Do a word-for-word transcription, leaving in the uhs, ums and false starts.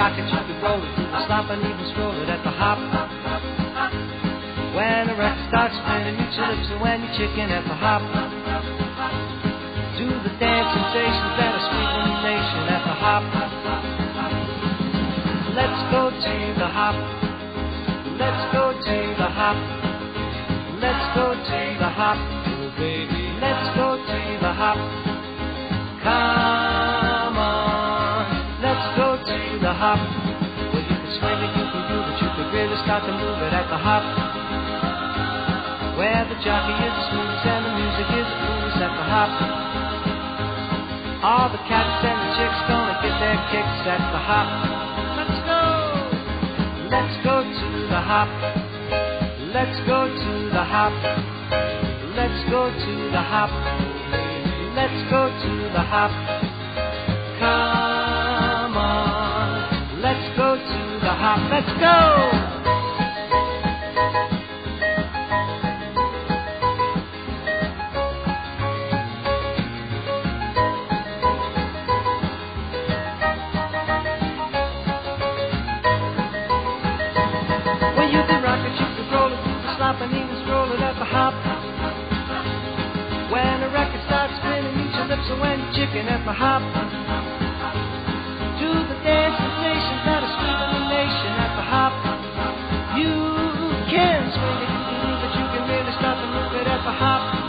rock it, you can roll it, do the stop and even stroll it at the hop. When the record starts spinning, mute your lips and when you're chicken at the hop. Do the dance sensations that are sweet in the nation at the hop. Let's go to the hop. Let's go to the hop. Let's go to the hop. Oh baby, let's go to the hop. Come on, let's go to the hop. Well, you can swing it, you can groove it, you can really start to move it at the hop. Where the jockey is the smoothest and the music is the coolest at the hop. All the cats and the chicks gonna get their kicks at the hop. Let's go, let's go to the hop. Let's go to the hop. Let's go to the hop. Let's go to the hop. Come on, let's go to the hop. Let's go. And even stroll it at the hop. When the record starts spinning, eat your lips and when you're chicken at the hop. Do the dance sensations that are sweet in the nation at the hop. You can swing it, you can move it, you can really start to move it at the hop.